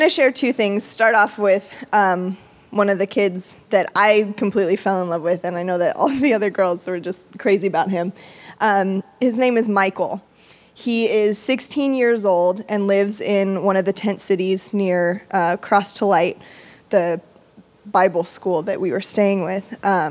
I'm going to share two things. Start off with one of the kids that I completely fell in love with, and I know that all the other girls were just crazy about him. His name is Michael. He is 16 years old and lives in one of the tent cities near Cross to Light, the Bible school that we were staying with.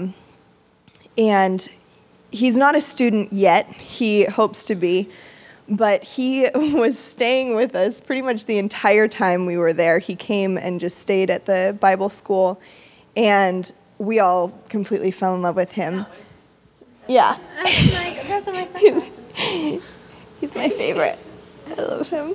And he's not a student yet. He hopes to be. But he was staying with us pretty much the entire time we were there. He came and just stayed at the Bible school, and we all completely fell in love with him. Yeah. That's my sunglasses. He's my favorite. I love him.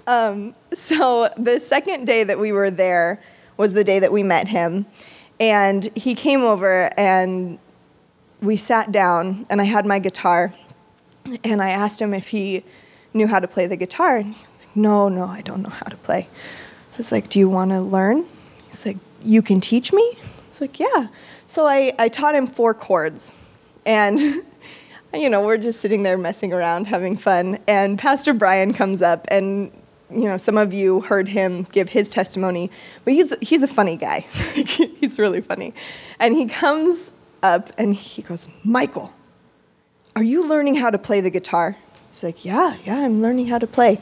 So the second day that we were there was the day that we met him, and he came over, and we sat down, and I had my guitar, and I asked him if he knew how to play the guitar. And he was like, no, I don't know how to play. I was like, do you want to learn? He's like, you can teach me? I was like, yeah. So I taught him 4 chords. And, we're just sitting there messing around, having fun. And Pastor Brian comes up, and, some of you heard him give his testimony. But he's a funny guy. He's really funny. And he comes up, and he goes, Michael, are you learning how to play the guitar? He's like, yeah, I'm learning how to play.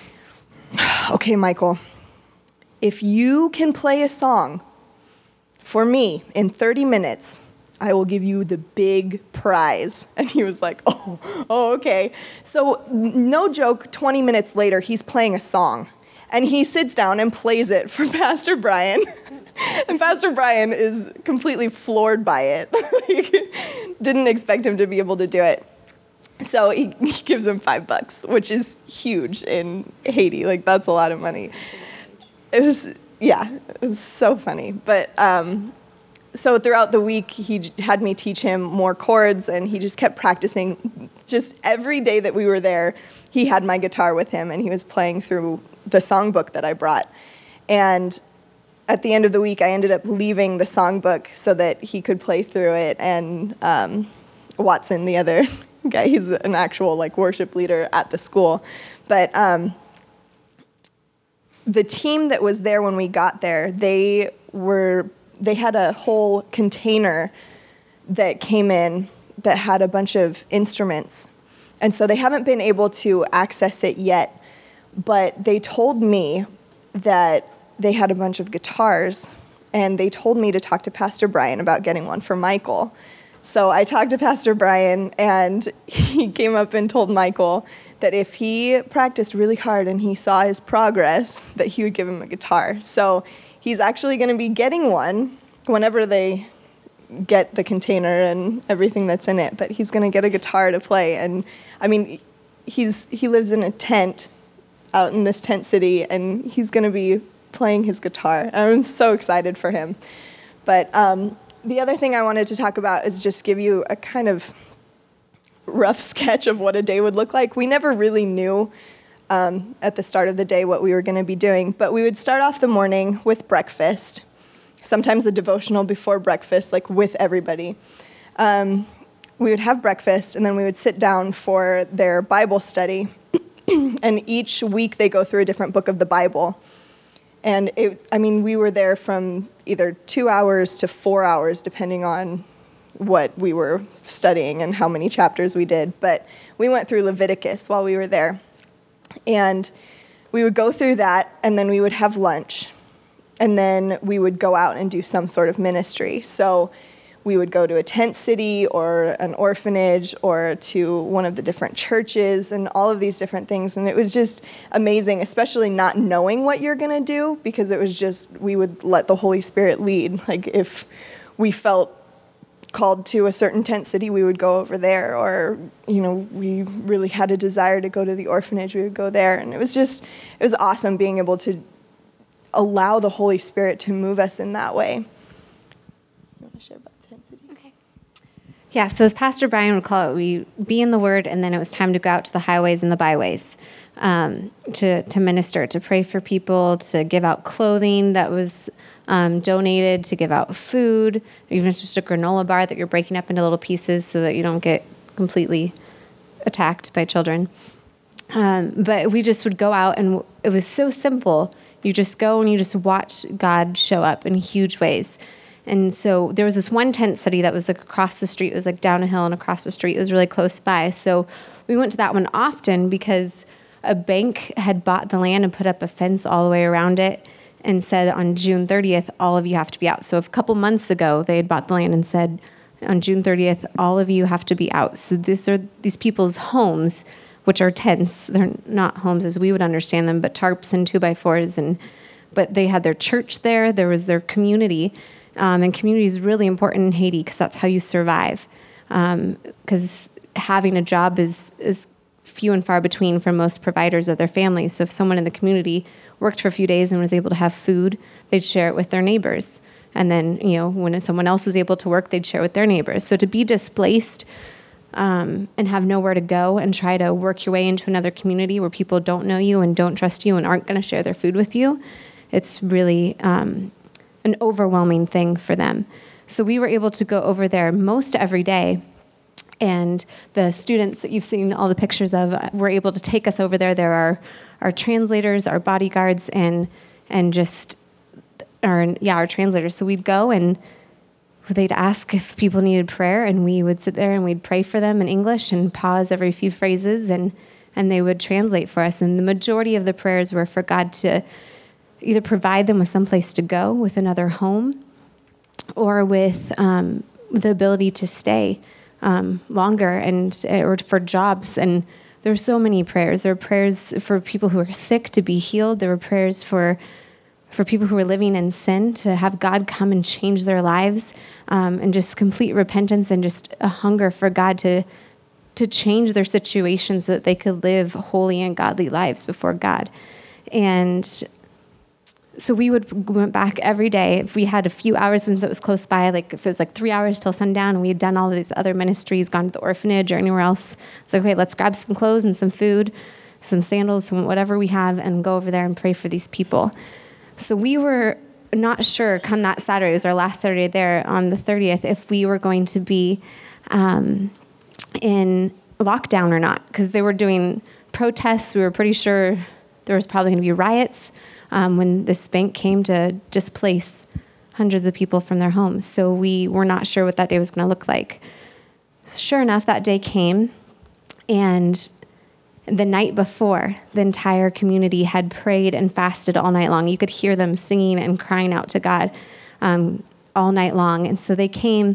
Okay, Michael, if you can play a song for me in 30 minutes, I will give you the big prize. And he was like, oh, okay. So no joke, 20 minutes later, he's playing a song. And he sits down and plays it for Pastor Brian. And Pastor Brian is completely floored by it. Didn't expect him to be able to do it. So he gives him $5, which is huge in Haiti. Like, that's a lot of money. It was so funny. But so throughout the week, he had me teach him more chords, and he just kept practicing. Just every day that we were there, he had my guitar with him, and he was playing through the songbook that I brought. And at the end of the week, I ended up leaving the songbook so that he could play through it, and Watson, the other guy, he's an actual worship leader at the school. But the team that was there when we got there, they had a whole container that came in that had a bunch of instruments. And so they haven't been able to access it yet, but they told me that they had a bunch of guitars, and they told me to talk to Pastor Brian about getting one for Michael. So I talked to Pastor Brian, and he came up and told Michael that if he practiced really hard and he saw his progress, that he would give him a guitar. So he's actually going to be getting one whenever they get the container and everything that's in it. But he's going to get a guitar to play. And, he lives in a tent out in this tent city, and he's going to be playing his guitar. I'm so excited for him. But the other thing I wanted to talk about is just give you a kind of rough sketch of what a day would look like. We never really knew at the start of the day what we were going to be doing, but we would start off the morning with breakfast, sometimes a devotional before breakfast, with everybody. We would have breakfast, and then we would sit down for their Bible study, and each week they go through a different book of the Bible. And we were there from either 2 hours to 4 hours, depending on what we were studying and how many chapters we did. But we went through Leviticus while we were there. And we would go through that, and then we would have lunch. And then we would go out and do some sort of ministry. So we would go to a tent city or an orphanage or to one of the different churches and all of these different things. And it was just amazing, especially not knowing what you're going to do, because it was just, we would let the Holy Spirit lead. If we felt called to a certain tent city, we would go over there. Or, we really had a desire to go to the orphanage, we would go there. And it was awesome being able to allow the Holy Spirit to move us in that way. You want to share about the tent city? Okay. Yeah, so as Pastor Brian would call it, we be in the Word, and then it was time to go out to the highways and the byways to minister, to pray for people, to give out clothing that was donated, to give out food, even if it's just a granola bar that you're breaking up into little pieces so that you don't get completely attacked by children. But we just would go out, and it was so simple. You just go and you just watch God show up in huge ways. And so there was this one tent city that was like across the street. It was like down a hill and across the street. It was really close by. So we went to that one often because a bank had bought the land and put up a fence all the way around it and said on June 30th, all of you have to be out. So a couple months ago, they had bought the land and said on June 30th, all of you have to be out. So these people's homes, which are tents. They're not homes as we would understand them, but tarps and 2x4s. But they had their church there. There was their community. And community is really important in Haiti because that's how you survive. Because having a job is few and far between for most providers of their families. So if someone in the community worked for a few days and was able to have food, they'd share it with their neighbors. And then, when someone else was able to work, they'd share with their neighbors. So to be displaced and have nowhere to go and try to work your way into another community where people don't know you and don't trust you and aren't going to share their food with you, it's really an overwhelming thing for them. So we were able to go over there most every day. And the students that you've seen all the pictures of were able to take us over there. There are our translators, our bodyguards, and just our translators. So we'd go and they'd ask if people needed prayer, and we would sit there and we'd pray for them in English and pause every few phrases, and they would translate for us. And the majority of the prayers were for God to either provide them with some place to go, with another home, or with the ability to stay longer or for jobs. And there were so many prayers. There were prayers for people who were sick to be healed. There were prayers for people who were living in sin to have God come and change their lives, and just complete repentance and just a hunger for God to change their situation so that they could live holy and godly lives before God. And so we went back every day. If we had a few hours since it was close by, like if it was like 3 hours till sundown and we had done all of these other ministries, gone to the orphanage or anywhere else, it's like, okay, let's grab some clothes and some food, some sandals, some whatever we have, and go over there and pray for these people. So we were not sure come that Saturday, it was our last Saturday there on the 30th, if we were going to be in lockdown or not, because they were doing protests. We were pretty sure there was probably going to be riots when this bank came to displace hundreds of people from their homes. So we were not sure what that day was going to look like. Sure enough, that day came, and the night before, the entire community had prayed and fasted all night long. You could hear them singing and crying out to God all night long. And so they came,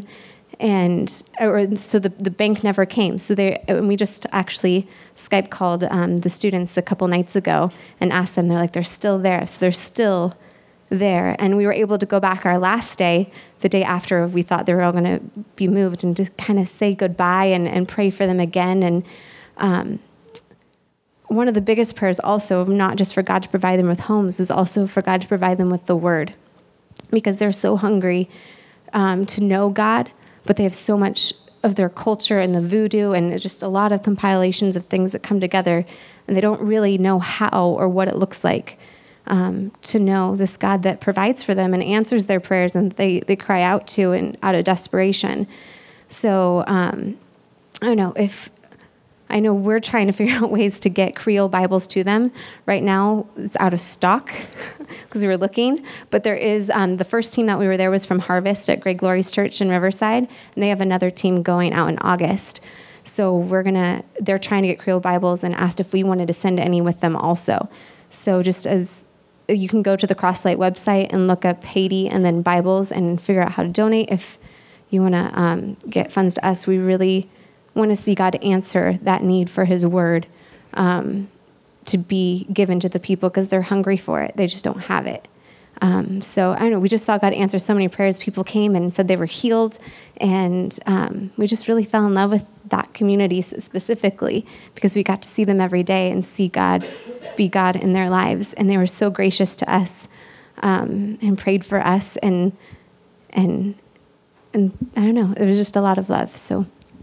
so the bank never came. So we just actually Skype called the students a couple nights ago and asked them. They're like, they're still there. So they're still there. And we were able to go back our last day, the day after we thought they were all going to be moved, and just kind of say goodbye and pray for them again. And one of the biggest prayers also, not just for God to provide them with homes, was also for God to provide them with the word, because they're so hungry to know God, but they have so much of their culture and the voodoo and just a lot of compilations of things that come together, and they don't really know how or what it looks like to know this God that provides for them and answers their prayers, and they cry out to and out of desperation. So I don't know if I know we're trying to figure out ways to get Creole Bibles to them. Right now, it's out of stock because we were looking. But there is, the first team that we were there was from Harvest at Great Glories Church in Riverside, and they have another team going out in August. So they're trying to get Creole Bibles and asked if we wanted to send any with them also. So just as you can go to the Crosslight website and look up Haiti and then Bibles and figure out how to donate. If you want to get funds to us, we really want to see God answer that need for his word to be given to the people, because they're hungry for it. They just don't have it. So I don't know, we just saw God answer so many prayers. People came and said they were healed, and we just really fell in love with that community specifically because we got to see them every day and see God be God in their lives. And they were so gracious to us and prayed for us, and I don't know, it was just a lot of love. So.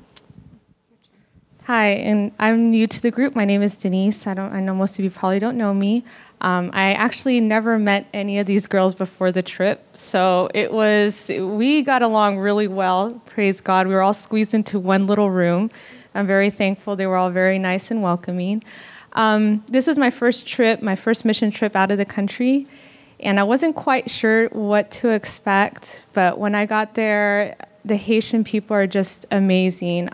Hi, and I'm new to the group. My name is Denise. I know most of you probably don't know me. I actually never met any of these girls before the trip, so we got along really well. Praise God. We were all squeezed into one little room. I'm very thankful. They were all very nice and welcoming. This was my first trip, my first mission trip out of the country, and I wasn't quite sure what to expect, but when I got there, the Haitian people are just amazing.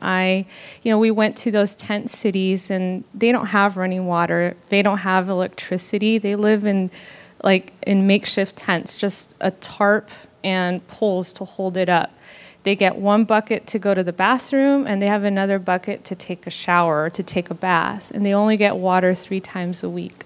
We went to those tent cities and they don't have running water. They don't have electricity. They live in makeshift tents, just a tarp and poles to hold it up. They get one bucket to go to the bathroom and they have another bucket to take a shower or to take a bath. And they only get water 3 times a week.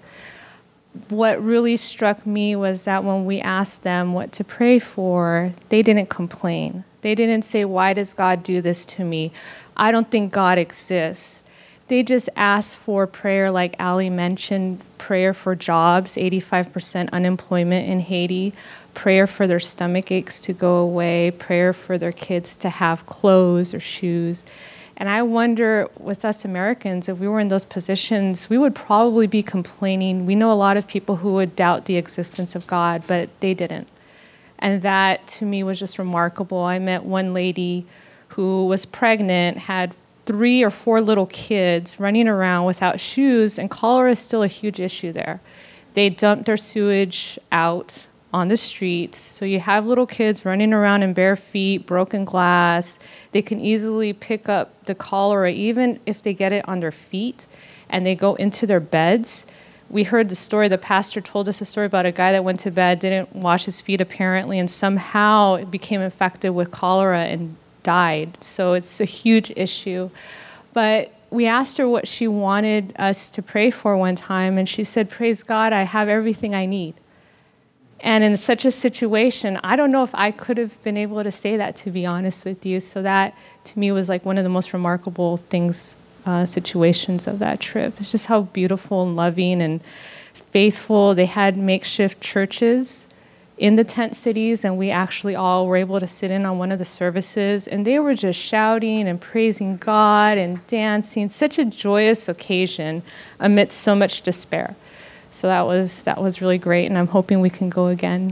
What really struck me was that when we asked them what to pray for, they didn't complain. They didn't say, why does God do this to me? I don't think God exists. They just asked for prayer, like Ali mentioned, prayer for jobs, 85% unemployment in Haiti, prayer for their stomach aches to go away, prayer for their kids to have clothes or shoes. And I wonder, with us Americans, if we were in those positions, we would probably be complaining. We know a lot of people who would doubt the existence of God, but they didn't. And that, to me, was just remarkable. I met one lady who was pregnant, had 3 or 4 little kids running around without shoes, and cholera is still a huge issue there. They dumped their sewage out on the streets. So you have little kids running around in bare feet, broken glass. They can easily pick up the cholera even if they get it on their feet and they go into their beds. We heard the story, the pastor told us a story about a guy that went to bed, didn't wash his feet apparently, and somehow became infected with cholera and died. So it's a huge issue. But we asked her what she wanted us to pray for one time, and she said, praise God, I have everything I need. And in such a situation, I don't know if I could have been able to say that, to be honest with you. So that, to me, was like one of the most remarkable things, situations of that trip. It's just how beautiful and loving and faithful. They had makeshift churches in the tent cities, and we actually all were able to sit in on one of the services, and they were just shouting and praising God and dancing. Such a joyous occasion amidst so much despair. So that was really great, and I'm hoping we can go again.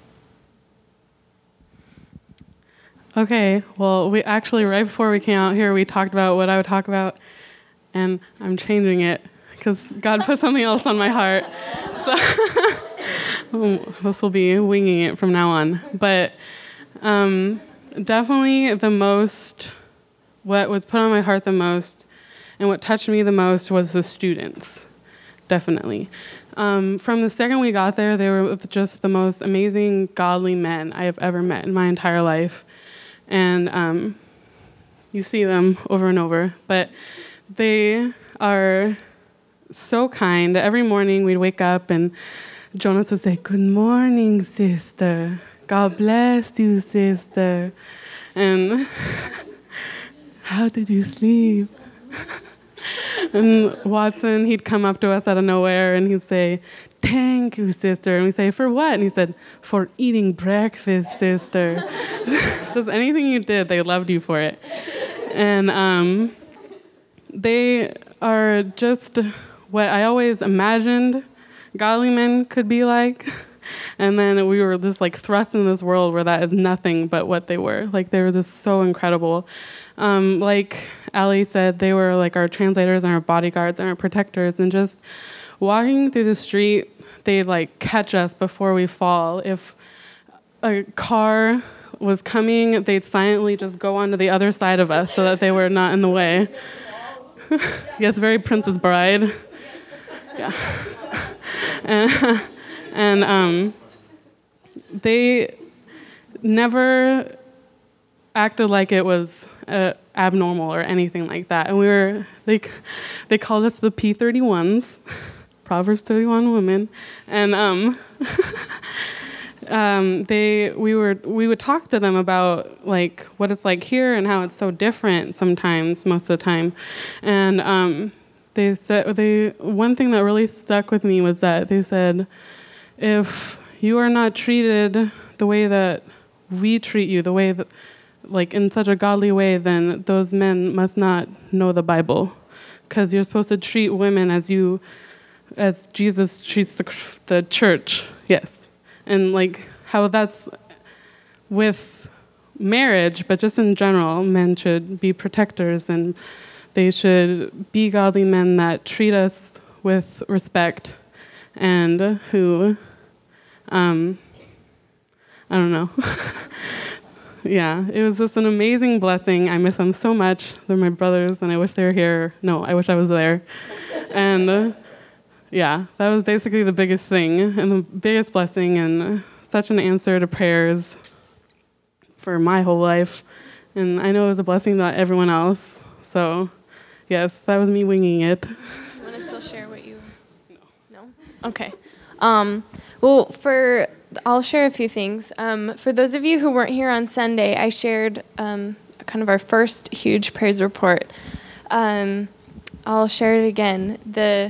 Okay, well, we actually, right before we came out here, we talked about what I would talk about, and I'm changing it because God put something else on my heart. So this will be winging it from now on. But definitely what was put on my heart the most and what touched me the most was the students, definitely. From the second we got there, they were just the most amazing, godly men I have ever met in my entire life. And you see them over and over. But they are so kind. Every morning we'd wake up and Jonas would say, good morning, sister. God bless you, sister. And how did you sleep? And Watson, he'd come up to us out of nowhere and he'd say, thank you, sister. And we'd say, for what? And he said, for eating breakfast, sister. Just anything you did, they loved you for it. And they are just what I always imagined godly men could be like. And then we were just like thrust into this world where that is nothing but what they were. Like they were just so incredible. Like Ali said, they were like our translators and our bodyguards and our protectors, and just walking through the street, they'd like catch us before we fall. If a car was coming, they'd silently just go onto the other side of us so that they were not in the way. Yes, very Princess Bride. Yeah. And they never acted like it was abnormal or anything like that. And we were, they called us the P31s, Proverbs 31 women. And we would talk to them about like what it's like here and how it's so different sometimes, most of the time. And they said, one thing that really stuck with me was that they said, if you are not treated the way that we treat you, the way that, like in such a godly way, then those men must not know the Bible, because you're supposed to treat women as Jesus treats the church. Yes. And like how that's with marriage, but just in general, men should be protectors and they should be godly men that treat us with respect and who, I don't know. Yeah, it was just an amazing blessing. I miss them so much. They're my brothers, and I wish they were here. No, I wish I was there. And yeah, that was basically the biggest thing and the biggest blessing and such an answer to prayers for my whole life. And I know it was a blessing to everyone else. So, yes, that was me winging it. You want to still share what you... No. No? Okay. I'll share a few things. For those of you who weren't here on Sunday, I shared kind of our first huge praise report. I'll share it again.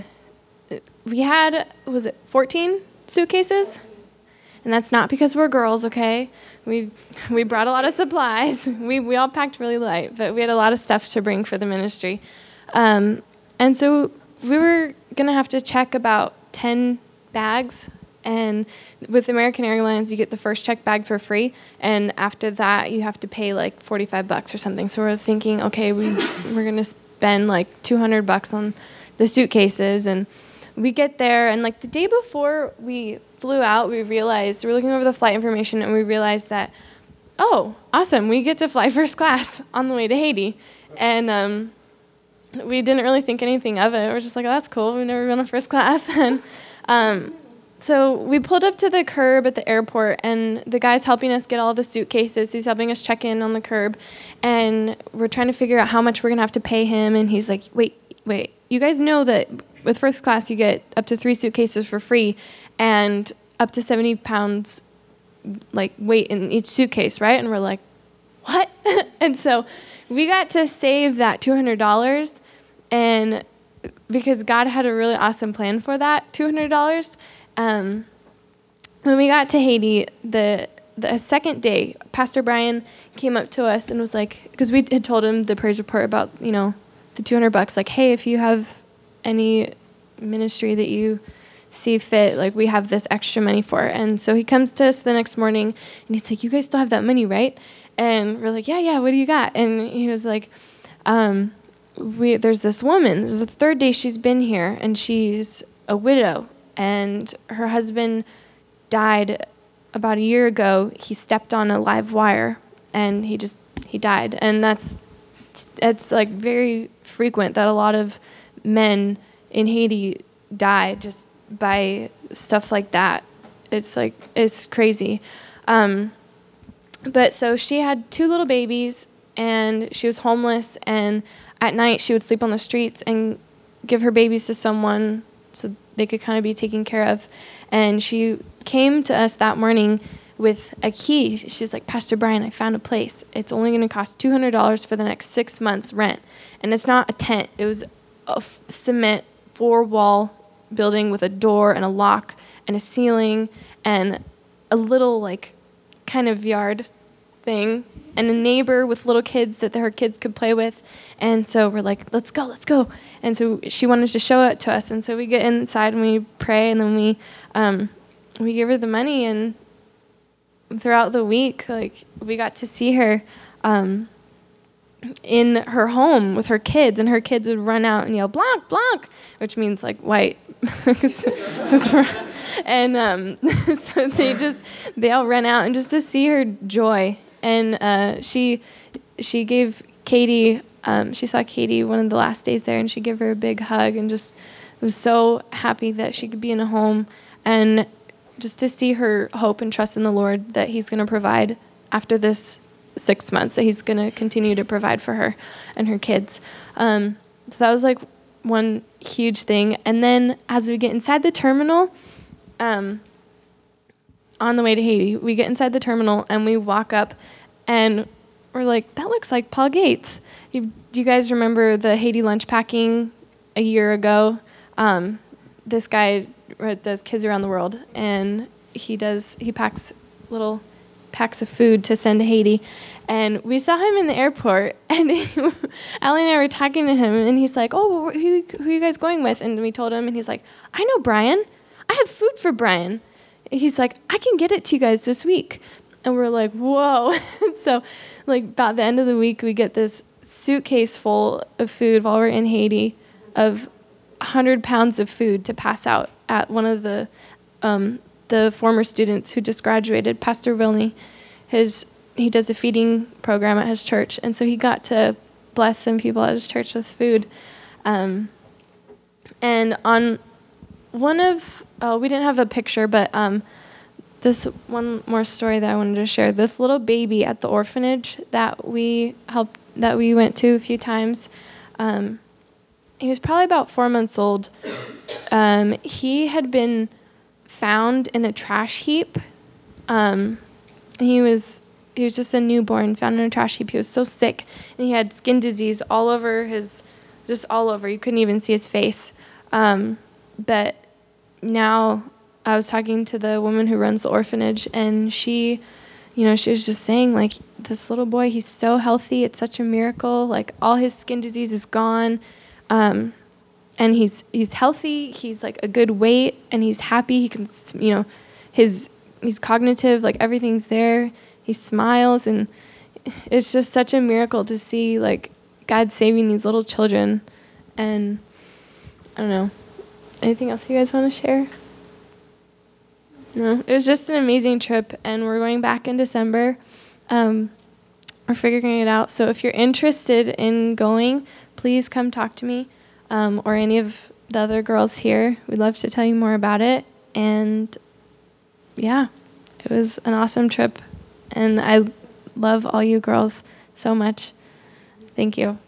We had, was it 14 suitcases? And that's not because we're girls, okay? We brought a lot of supplies. We all packed really light, but we had a lot of stuff to bring for the ministry. And so we were going to have to check about 10 bags. And with American Airlines, you get the first check bag for free. And after that, you have to pay like $45 or something. So we're thinking, okay, we're going to spend like $200 on the suitcases. And we get there, and like the day before we flew out, we realized, we were looking over the flight information, and we realized that, oh, awesome, we get to fly first class on the way to Haiti. And we didn't really think anything of it. We're just like, oh, that's cool. We've never been on first class. And so we pulled up to the curb at the airport, and the guy's helping us get all the suitcases. He's helping us check in on the curb, and we're trying to figure out how much we're going to have to pay him. And he's like, wait, you guys know that with first class, you get up to 3 suitcases for free and up to 70 pounds like weight in each suitcase, right? And we're like, what? And so we got to save that $200, and because God had a really awesome plan for that $200. When we got to Haiti, the second day, Pastor Brian came up to us and was like, because we had told him the praise report about, the $200, like, hey, if you have any ministry that you see fit, like, we have this extra money for. And so he comes to us the next morning, and he's like, you guys still have that money, right? And we're like, yeah, what do you got? And he was like, there's this woman, this is the third day she's been here, and she's a widow, and her husband died about a year ago. He stepped on a live wire, and he died. And it's like very frequent that a lot of men in Haiti die just by stuff like that. It's crazy. But so she had 2 little babies, and she was homeless, and at night she would sleep on the streets and give her babies to someone so they could kind of be taken care of. And she came to us that morning with a key. She's like, Pastor Brian, I found a place. It's only going to cost $200 for the next 6 months rent. And it's not a tent. It was a cement 4-wall building with a door and a lock and a ceiling and a little like kind of yard thing and a neighbor with little kids that her kids could play with. And so we're like, let's go. And so she wanted to show it to us. And so we get inside and we pray, and then we give her the money. And throughout the week, like, we got to see her in her home with her kids, and her kids would run out and yell, Blanc, Blanc, which means like white. And so they all ran out, and just to see her joy. And she gave Katie, she saw Katie one of the last days there, and she gave her a big hug, and just was so happy that she could be in a home, and just to see her hope and trust in the Lord that he's going to provide after this 6 months, that he's going to continue to provide for her and her kids. So that was like one huge thing. And then as we get inside the terminal, on the way to Haiti, we get inside the terminal and we walk up, and we're like, that looks like Paul Gates. Do you guys remember the Haiti lunch packing a year ago? This guy does Kids Around the World, and he packs little packs of food to send to Haiti. And we saw him in the airport, and Allie and I were talking to him, and he's like, oh, who are you guys going with? And we told him, and he's like, I know Brian. I have food for Brian. He's like, I can get it to you guys this week. And we're like, whoa. So like about the end of the week, we get this suitcase full of food while we're in Haiti of 100 pounds of food to pass out at one of the former students who just graduated, Pastor Vilney. He does a feeding program at his church, and so he got to bless some people at his church with food. And on one of, we didn't have a picture, but this one more story that I wanted to share. This little baby at the orphanage that we went to a few times, he was probably about 4 months old. He had been found in a trash heap. He was just a newborn, found in a trash heap. He was so sick, and he had skin disease all over just all over. You couldn't even see his face. But now I was talking to the woman who runs the orphanage, and she was just saying, like, this little boy, he's so healthy. It's such a miracle. Like, all his skin disease is gone. And he's healthy. He's like a good weight, and he's happy. He can, he's cognitive. Like, everything's there. He smiles, and it's just such a miracle to see, like, God saving these little children. And I don't know. Anything else you guys want to share? No, it was just an amazing trip, and we're going back in December. We're figuring it out. So if you're interested in going, please come talk to me or any of the other girls here. We'd love to tell you more about it. And yeah, it was an awesome trip, and I love all you girls so much. Thank you.